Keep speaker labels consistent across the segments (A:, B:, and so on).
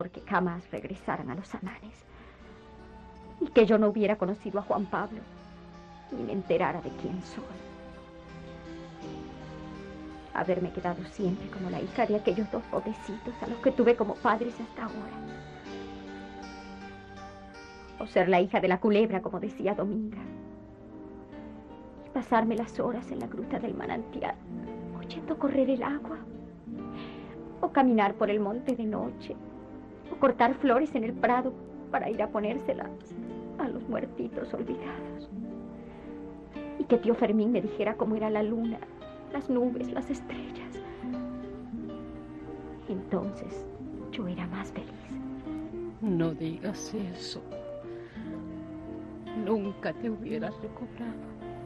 A: porque jamás regresaran a los Amanes, y que yo no hubiera conocido a Juan Pablo, ni me enterara de quién soy. Haberme quedado siempre como la hija de aquellos dos pobrecitos a los que tuve como padres hasta ahora. O ser la hija de la culebra, como decía Dominga. Y pasarme las horas en la gruta del manantial, oyendo correr el agua. O caminar por el monte de noche. O cortar flores en el prado para ir a ponérselas a los muertitos olvidados. Y que tío Fermín me dijera cómo era la luna, las nubes, las estrellas. Entonces yo era más feliz.
B: No digas eso. Nunca te hubieras recobrado.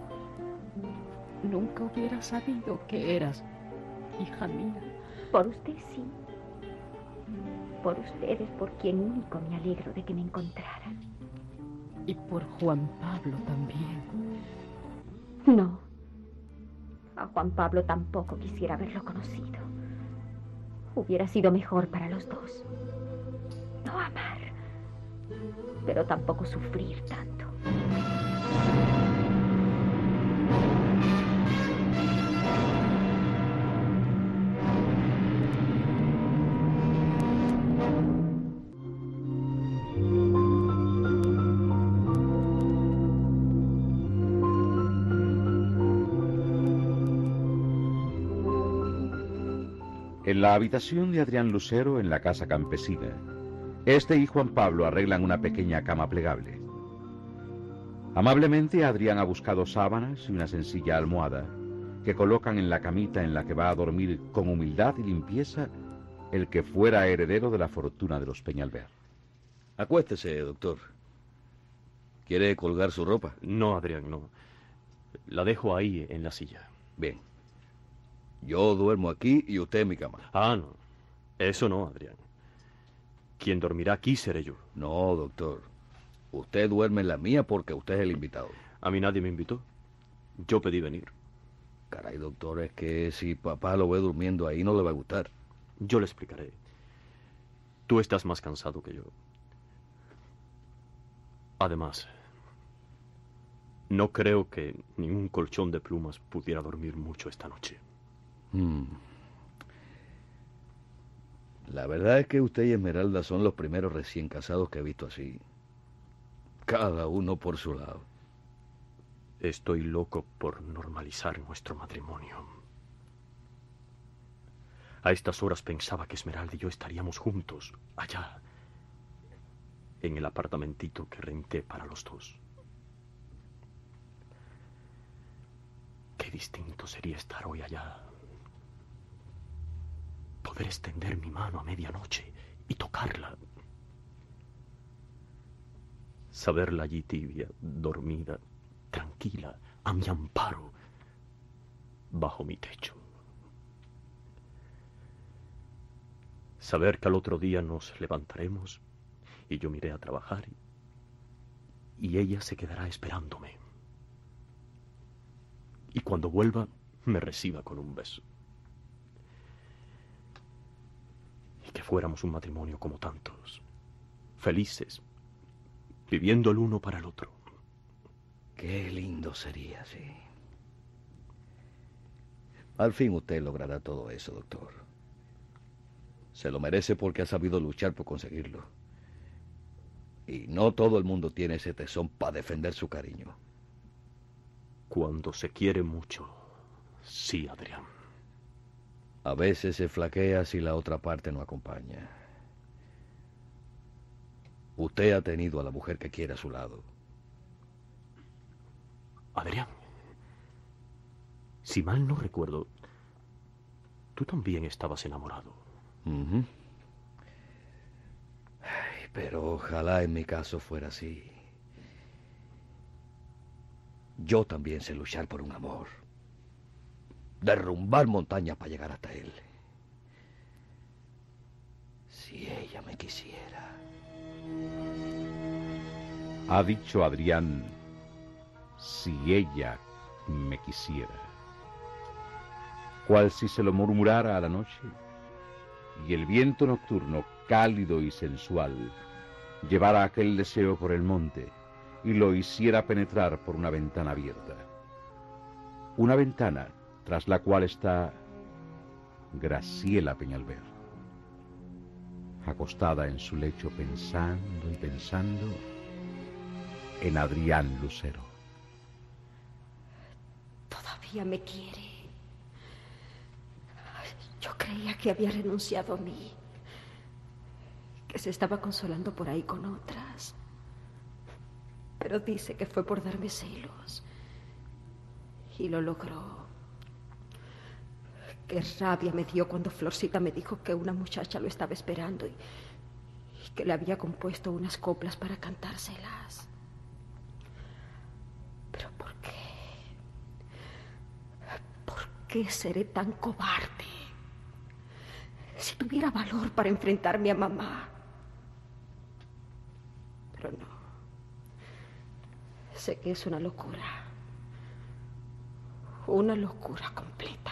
B: Nunca hubiera sabido que eras hija mía.
A: Por usted sí. Por usted es por quien único me alegro de que me encontraran.
B: Y por Juan Pablo también.
A: No. A Juan Pablo tampoco quisiera haberlo conocido. Hubiera sido mejor para los dos. No amar, pero tampoco sufrir tanto.
C: En la habitación de Adrián Lucero, en la casa campesina, este y Juan Pablo arreglan una pequeña cama plegable. Amablemente, Adrián ha buscado sábanas y una sencilla almohada que colocan en la camita en la que va a dormir con humildad y limpieza el que fuera heredero de la fortuna de los Peñalver.
D: Acuéstese, doctor. ¿Quiere colgar su ropa?
E: No, Adrián, no. La dejo ahí, en la silla.
D: Bien. Yo duermo aquí y usted en mi cama.
E: Ah, no. Eso no, Adrián. Quien dormirá aquí seré yo.
D: No, doctor. Usted duerme en la mía porque usted es el invitado.
E: A mí nadie me invitó. Yo pedí venir.
D: Caray, doctor, es que si papá lo ve durmiendo ahí no le va a gustar.
E: Yo le explicaré. Tú estás más cansado que yo. Además, no creo que ningún colchón de plumas pudiera dormir mucho esta noche.
D: La verdad es que usted y Esmeralda son los primeros recién casados que he visto así. Cada uno por su lado.
E: Estoy loco por normalizar nuestro matrimonio. A estas horas pensaba que Esmeralda y yo estaríamos juntos, allá, en el apartamentito que renté para los dos. Qué distinto sería estar hoy allá. Poder extender mi mano a medianoche y tocarla. Saberla allí tibia, dormida, tranquila, a mi amparo, bajo mi techo. Saber que al otro día nos levantaremos y yo me iré a trabajar y ella se quedará esperándome. Y cuando vuelva, me reciba con un beso. Y que fuéramos un matrimonio como tantos, felices, viviendo el uno para el otro.
D: Qué lindo sería, sí. Al fin usted logrará todo eso, doctor. Se lo merece porque ha sabido luchar por conseguirlo. Y no todo el mundo tiene ese tesón para defender su cariño.
E: Cuando se quiere mucho, sí, Adrián.
D: A veces se flaquea si la otra parte no acompaña. Usted ha tenido a la mujer que quiere a su lado.
E: Adrián, si mal no recuerdo, tú también estabas enamorado.
D: Ay, pero ojalá en mi caso fuera así. Yo también sé luchar por un amor. Derrumbar montañas para llegar hasta él. Si ella me quisiera.
C: Ha dicho Adrián, si ella me quisiera. Cual si se lo murmurara a la noche, y el viento nocturno cálido y sensual, llevara aquel deseo por el monte y lo hiciera penetrar por una ventana abierta. Una ventana tras la cual está Graciela Peñalver, acostada en su lecho pensando y pensando en Adrián Lucero.
F: Todavía me quiere. Yo creía que había renunciado a mí, que se estaba consolando por ahí con otras. Pero dice que fue por darme celos. Y lo logró. Qué rabia me dio cuando Florcita me dijo que una muchacha lo estaba esperando y que le había compuesto unas coplas para cantárselas. Pero ¿por qué? ¿Por qué seré tan cobarde? Si tuviera valor para enfrentarme a mamá. Pero no. Sé que es una locura. Una locura completa.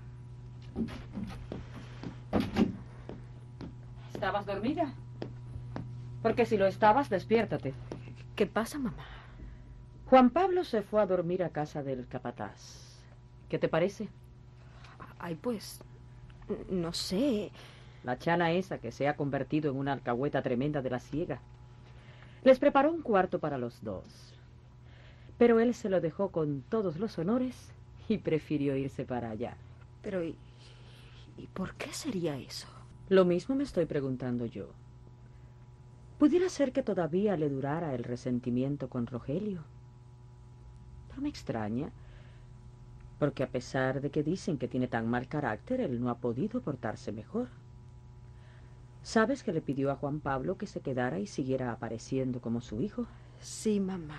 B: ¿Estabas dormida? Porque si lo estabas, despiértate.
F: ¿Qué pasa, mamá?
B: Juan Pablo se fue a dormir a casa del capataz. ¿Qué te parece?
F: Ay, pues, no sé.
B: La chana esa que se ha convertido en una alcahueta tremenda de la ciega. Les preparó un cuarto para los dos. Pero él se lo dejó con todos los honores y prefirió irse para allá.
F: Pero, ¿y por qué sería eso?
B: Lo mismo me estoy preguntando yo. Pudiera ser que todavía le durara el resentimiento con Rogelio. Pero me extraña, porque a pesar de que dicen que tiene tan mal carácter, él no ha podido portarse mejor. ¿Sabes que le pidió a Juan Pablo que se quedara y siguiera apareciendo como su hijo?
F: Sí, mamá.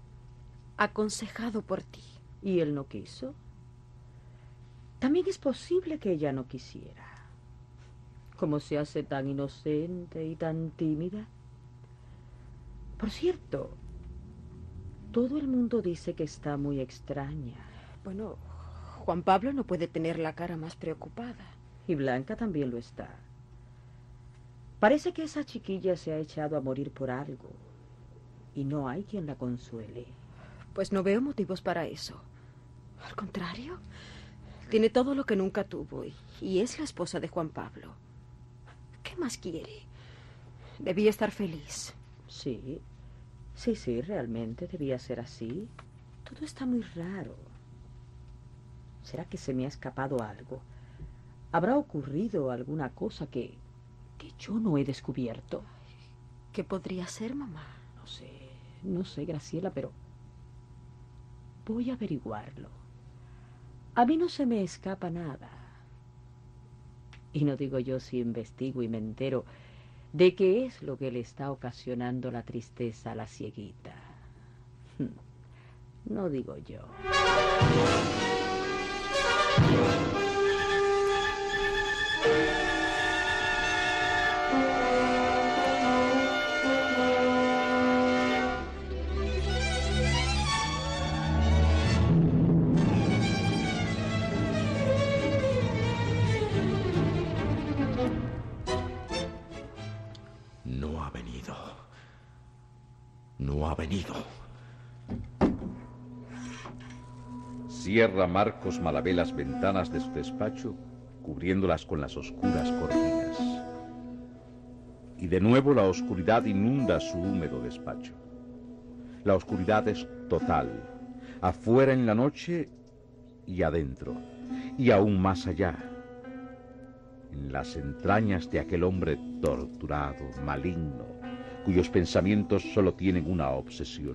F: Aconsejado por ti.
B: ¿Y él no quiso? También es posible que ella no quisiera. Como se hace tan inocente y tan tímida. Por cierto, todo el mundo dice que está muy extraña.
F: Bueno, Juan Pablo no puede tener la cara más preocupada.
B: Y Blanca también lo está. Parece que esa chiquilla se ha echado a morir por algo. Y no hay quien la consuele.
F: Pues no veo motivos para eso. Al contrario, tiene todo lo que nunca tuvo y es la esposa de Juan Pablo. ¿Qué más quiere? Debía estar feliz.
B: Sí, realmente debía ser así. Todo está muy raro. ¿Será que se me ha escapado algo? ¿Habrá ocurrido alguna cosa que yo no he descubierto?
F: ¿Qué podría ser, mamá?
B: No sé, Graciela, pero voy a averiguarlo. A mí no se me escapa nada. Y no digo yo si investigo y me entero de qué es lo que le está ocasionando la tristeza a la cieguita. No digo yo.
E: No ha venido.
C: Cierra Marcos Malavé las ventanas de su despacho, cubriéndolas con las oscuras cortinas. Y de nuevo la oscuridad inunda su húmedo despacho. La oscuridad es total, afuera en la noche y adentro, y aún más allá, en las entrañas de aquel hombre torturado, maligno, cuyos pensamientos solo tienen una obsesión: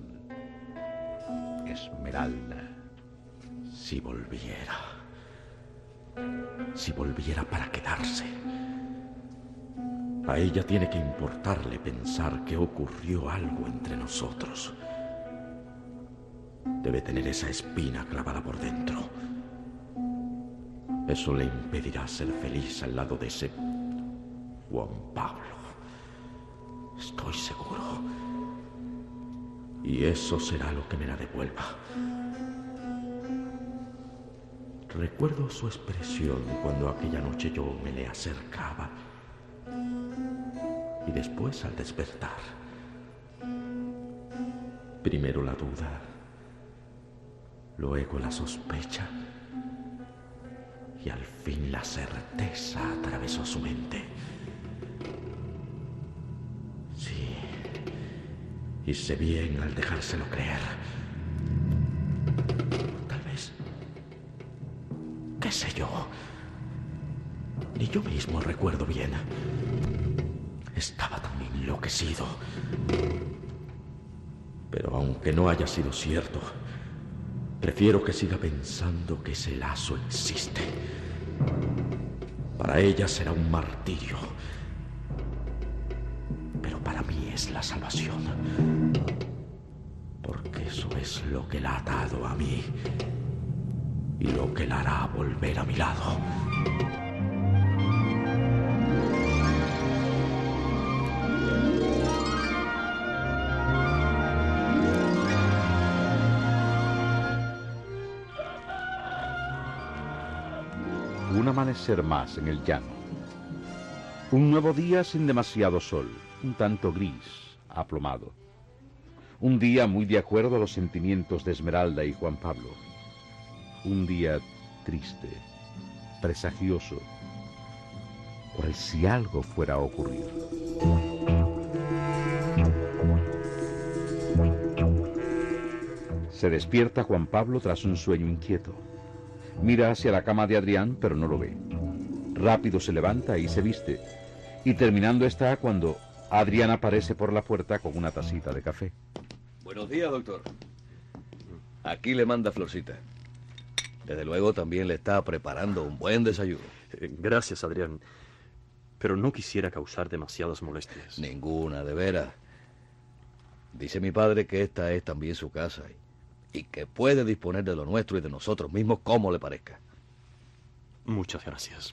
C: Esmeralda.
E: Si volviera para quedarse. A ella tiene que importarle pensar que ocurrió algo entre nosotros. Debe tener esa espina clavada por dentro. Eso le impedirá ser feliz al lado de ese Juan Pablo. Estoy seguro. Y eso será lo que me la devuelva. Recuerdo su expresión cuando aquella noche yo me le acercaba. después al despertar. Primero la duda, luego la sospecha y al fin la certeza atravesó su mente. Sí, hice bien al dejárselo creer. Tal vez, qué sé yo, ni yo mismo recuerdo bien. Estaba tan enloquecido. Pero aunque no haya sido cierto, prefiero que siga pensando que ese lazo existe. Para ella será un martirio, pero para mí es la salvación. Porque eso es lo que la ha atado a mí y lo que la hará volver a mi lado.
C: Un amanecer más en el llano. Un nuevo día sin demasiado sol, un tanto gris, aplomado. Un día muy de acuerdo a los sentimientos de Esmeralda y Juan Pablo. Un día triste, presagioso, cual si algo fuera a ocurrir. Se despierta Juan Pablo tras un sueño inquieto. Mira hacia la cama de Adrián, pero no lo ve. Rápido se levanta y se viste. Y terminando está cuando Adrián aparece por la puerta con una tacita de café.
D: Buenos días, doctor. Aquí le manda Florcita. Desde luego también le está preparando un buen desayuno.
G: Gracias, Adrián. Pero no quisiera causar demasiadas molestias.
D: Ninguna, de veras. Dice mi padre que esta es también su casa y que puede disponer de lo nuestro y de nosotros mismos como le parezca.
G: Muchas gracias.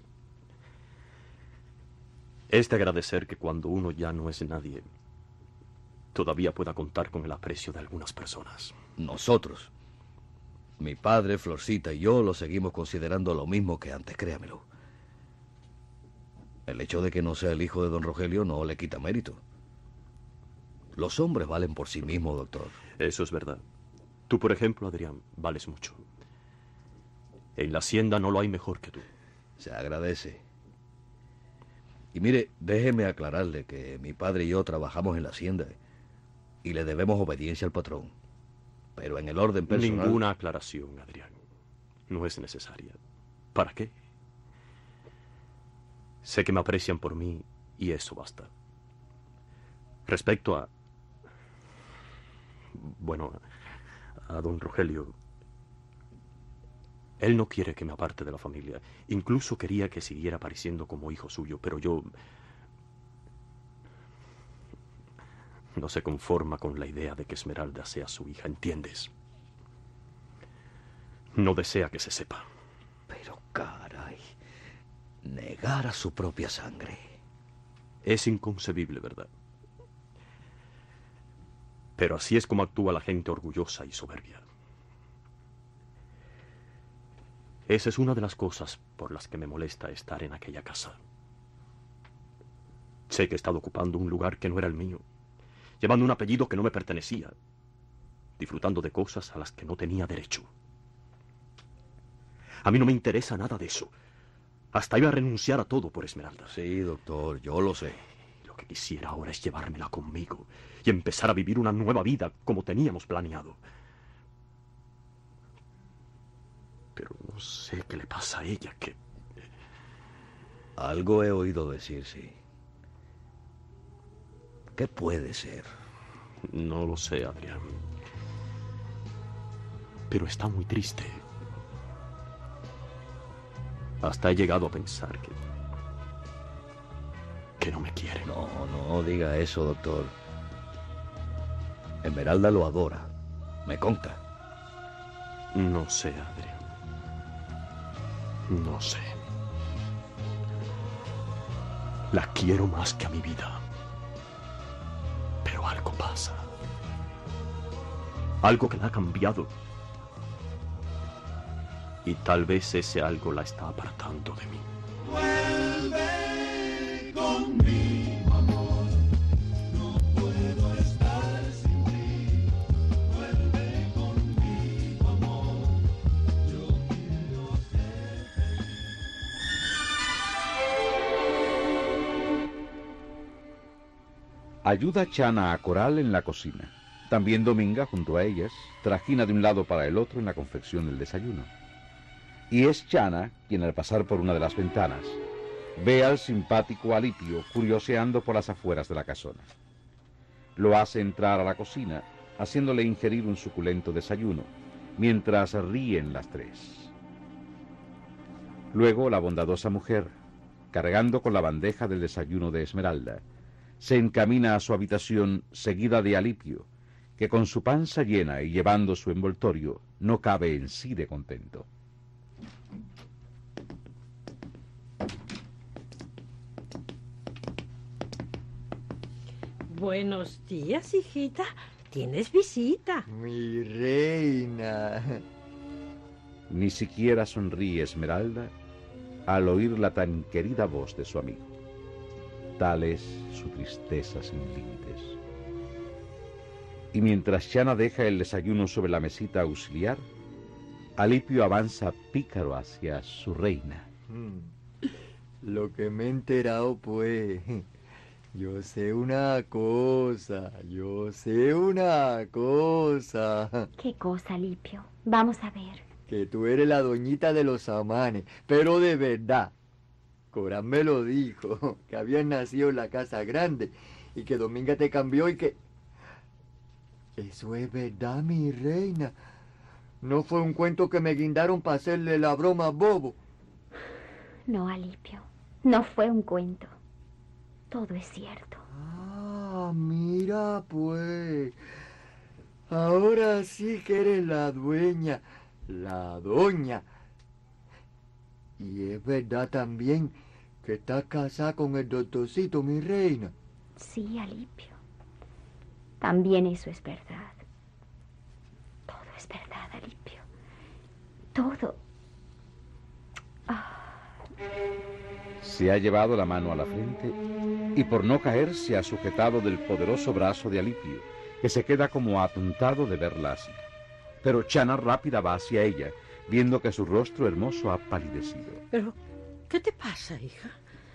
G: Es de agradecer que cuando uno ya no es nadie, todavía pueda contar con el aprecio de algunas personas.
D: Nosotros, mi padre, Florcita y yo, lo seguimos considerando lo mismo que antes, créamelo. El hecho de que no sea el hijo de don Rogelio no le quita mérito. Los hombres valen por sí mismos, doctor.
G: Eso es verdad. Tú, por ejemplo, Adrián, vales mucho. En la hacienda no lo hay mejor que tú.
D: Se agradece. Y mire, déjeme aclararle que mi padre y yo trabajamos en la hacienda y le debemos obediencia al patrón. Pero en el orden personal...
G: Ninguna aclaración, Adrián. No es necesaria. ¿Para qué? Sé que me aprecian por mí y eso basta. Respecto a... Bueno, a don Rogelio. Él no quiere que me aparte de la familia. Incluso quería que siguiera apareciendo como hijo suyo, pero yo... no se conforma con la idea de que Esmeralda sea su hija, ¿entiendes? No desea que se sepa.
D: Pero caray, negar a su propia sangre.
G: Es inconcebible, ¿verdad? Pero así es como actúa la gente orgullosa y soberbia. Esa es una de las cosas por las que me molesta estar en aquella casa. Sé que he estado ocupando un lugar que no era el mío, llevando un apellido que no me pertenecía, disfrutando de cosas a las que no tenía derecho. A mí no me interesa nada de eso. Hasta iba a renunciar a todo por Esmeralda.
D: Sí, doctor, yo lo sé.
G: Lo que quisiera ahora es llevármela conmigo y empezar a vivir una nueva vida como teníamos planeado. Pero no sé qué le pasa a ella, que...
D: Algo he oído decir, sí. ¿Qué puede ser?
G: No lo sé, Adrián. Pero está muy triste. Hasta he llegado a pensar que no me quiere.
D: No diga eso, doctor. Esmeralda lo adora. Me consta.
G: No sé, Adrián. No sé. La quiero más que a mi vida. Pero algo pasa. Algo que la ha cambiado. Y tal vez ese algo la está apartando de mí.
H: Vuelve conmigo, amor.
C: Ayuda a Chana a Coral en la cocina. También Dominga, junto a ellas, trajina de un lado para el otro en la confección del desayuno. Y es Chana quien, al pasar por una de las ventanas, ve al simpático Alipio curioseando por las afueras de la casona. Lo hace entrar a la cocina, haciéndole ingerir un suculento desayuno, mientras ríen las tres. Luego la bondadosa mujer, cargando con la bandeja del desayuno de Esmeralda, se encamina a su habitación seguida de Alipio, que con su panza llena y llevando su envoltorio, no cabe en sí de contento.
H: Buenos días, hijita. Tienes visita.
I: Mi reina.
C: Ni siquiera sonríe Esmeralda al oír la tan querida voz de su amigo. Tal es su tristeza sin límites. Y mientras Chana deja el desayuno sobre la mesita auxiliar, Alipio avanza pícaro hacia su reina.
I: Lo que me he enterado, pues... Yo sé una cosa.
A: ¿Qué cosa, Alipio? Vamos a ver.
I: Que tú eres la doñita de los Amanes, pero de verdad. Corán me lo dijo, que habías nacido en la casa grande y que Dominga te cambió y que... Eso es verdad, mi reina. No fue un cuento que me guindaron para hacerle la broma a Bobo.
A: No, Alipio, no fue un cuento. Todo es cierto.
I: Ah, mira pues. Ahora sí que eres la dueña, la doña. Y es verdad también que estás casada con el doctorcito, mi reina.
A: Sí, Alipio. También eso es verdad. Todo es verdad, Alipio. Todo.
C: Se ha llevado la mano a la frente y por no caer se ha sujetado del poderoso brazo de Alipio, que se queda como atontado de verla así. Pero Chana rápida va hacia ella, viendo que su rostro hermoso ha palidecido.
H: Pero, ¿qué te pasa, hija?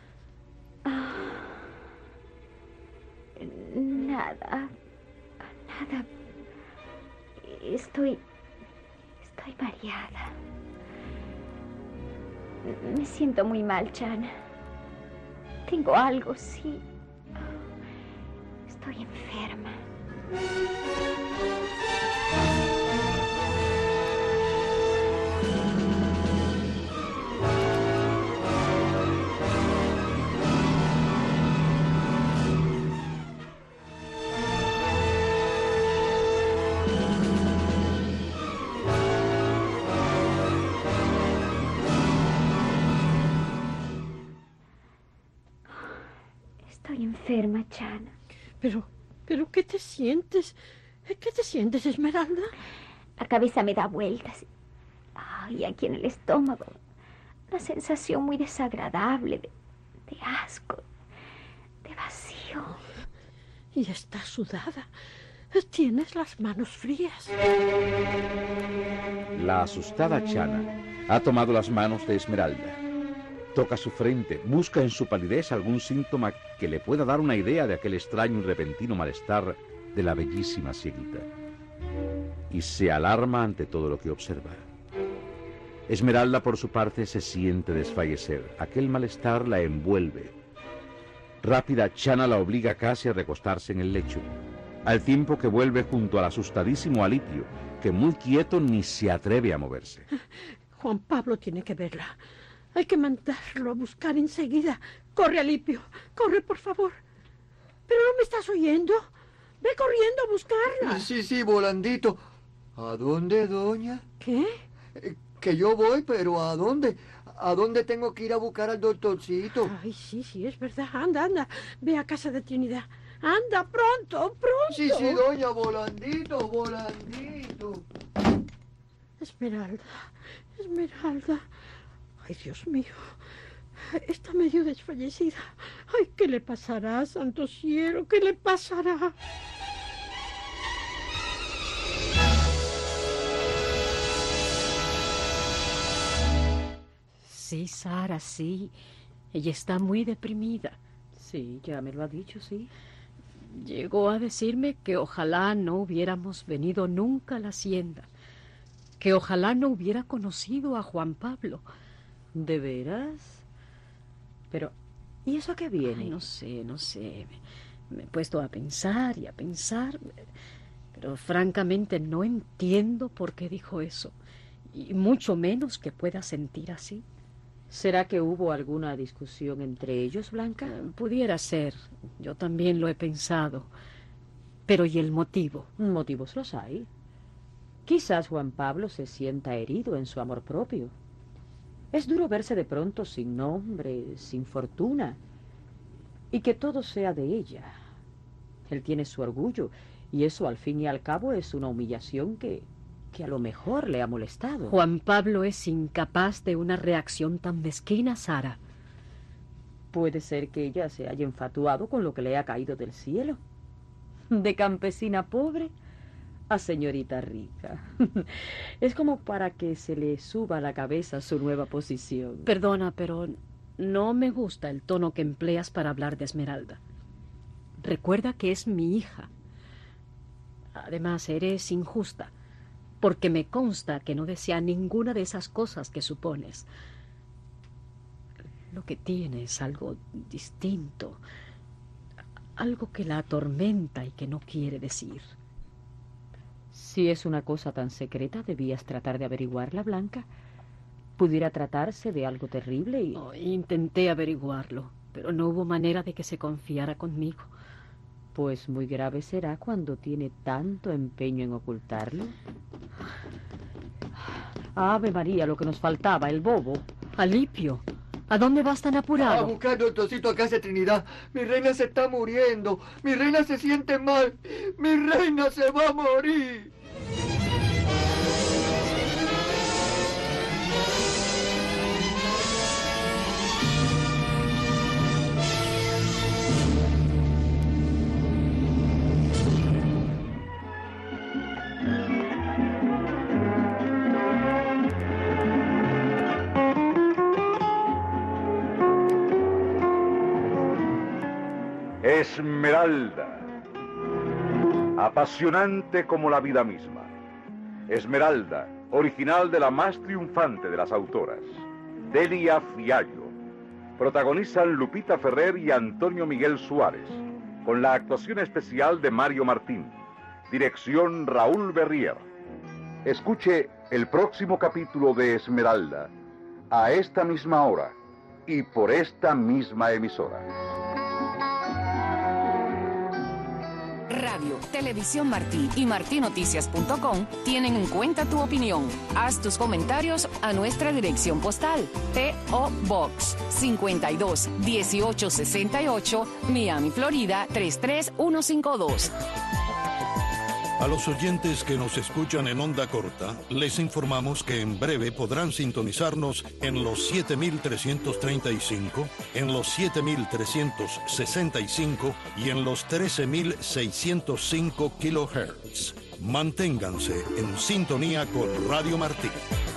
A: Nada. Estoy mareada. Me siento muy mal, Chana. Tengo algo, sí. Estoy enferma. Estoy enferma, Chana.
H: Pero, ¿qué te sientes? ¿Qué te sientes, Esmeralda?
A: La cabeza me da vueltas. Y aquí en el estómago. Una sensación muy desagradable, de asco, de vacío.
H: Y estás sudada. Tienes las manos frías.
C: La asustada Chana ha tomado las manos de Esmeralda. Toca su frente, busca en su palidez algún síntoma que le pueda dar una idea de aquel extraño y repentino malestar de la bellísima cieguita. Y se alarma ante todo lo que observa. Esmeralda, por su parte, se siente desfallecer. Aquel malestar la envuelve. Rápida, Chana la obliga casi a recostarse en el lecho, al tiempo que vuelve junto al asustadísimo Alipio, que muy quieto ni se atreve a moverse.
H: Juan Pablo tiene que verla. Hay que mandarlo a buscar enseguida. Corre, Alipio. Corre, por favor. ¿Pero no me estás oyendo? Ve corriendo a buscarla.
I: Sí, Volandito. ¿A dónde, doña?
H: ¿Qué?
I: Que yo voy, pero ¿a dónde? ¿A dónde tengo que ir a buscar al doctorcito?
H: Ay, sí, es verdad. Anda. Ve a casa de Trinidad. Anda, pronto.
I: Sí, doña, Volandito.
H: Esmeralda. Ay, Dios mío. Está medio desfallecida. Ay, ¿qué le pasará, santo cielo? ¿Qué le pasará?
F: Sí, Sara, sí. Ella está muy deprimida.
B: Sí, ya me lo ha dicho, sí.
F: Llegó a decirme que ojalá no hubiéramos venido nunca a la hacienda, que ojalá no hubiera conocido a Juan Pablo.
B: ¿De veras? Pero, ¿y eso a qué viene?
F: Ay, no sé. Me he puesto a pensar y a pensar, pero francamente no entiendo por qué dijo eso, y mucho menos que pueda sentir así.
B: ¿Será que hubo alguna discusión entre ellos, Blanca?
F: Pudiera ser. Yo también lo he pensado. Pero ¿y el motivo?
B: Motivos los hay. Quizás Juan Pablo se sienta herido en su amor propio. Es duro verse de pronto sin nombre, sin fortuna, y que todo sea de ella. Él tiene su orgullo, y eso al fin y al cabo es una humillación que a lo mejor le ha molestado.
F: Juan Pablo es incapaz de una reacción tan mezquina, Sara.
B: Puede ser que ella se haya enfatuado con lo que le ha caído del cielo. De campesina pobre a señorita rica. Es como para que se le suba a la cabeza su nueva posición.
F: Perdona, pero no me gusta el tono que empleas para hablar de Esmeralda. Recuerda que es mi hija. Además, eres injusta, porque me consta que no desea ninguna de esas cosas que supones. Lo que tiene es algo distinto, algo que la atormenta y que no quiere decir.
B: Si es una cosa tan secreta, debías tratar de averiguarla, Blanca. Pudiera tratarse de algo terrible y...
F: Intenté averiguarlo, pero no hubo manera de que se confiara conmigo.
B: Pues muy grave será cuando tiene tanto empeño en ocultarlo. Ave María, lo que nos faltaba, el bobo.
F: Alipio, ¿a dónde vas tan apurado?
I: A buscar doctorcito a casa de Trinidad. Mi reina se está muriendo. Mi reina se siente mal. Mi reina se va a morir.
C: Esmeralda, apasionante como la vida misma. Esmeralda, original de la más triunfante de las autoras, Delia Fiallo. Protagonizan Lupita Ferrer y Antonio Miguel Suárez, con la actuación especial de Mario Martín. Dirección Raúl Berrier. Escuche el próximo capítulo de Esmeralda, a esta misma hora y por esta misma emisora.
J: Radio, Televisión Martí y martinoticias.com tienen en cuenta tu opinión. Haz tus comentarios a nuestra dirección postal. P.O. Box 52 1868, Miami, Florida 33152.
K: A los oyentes que nos escuchan en onda corta, les informamos que en breve podrán sintonizarnos en los 7335, en los 7365 y en los 13605 kHz. Manténganse en sintonía con Radio Martí.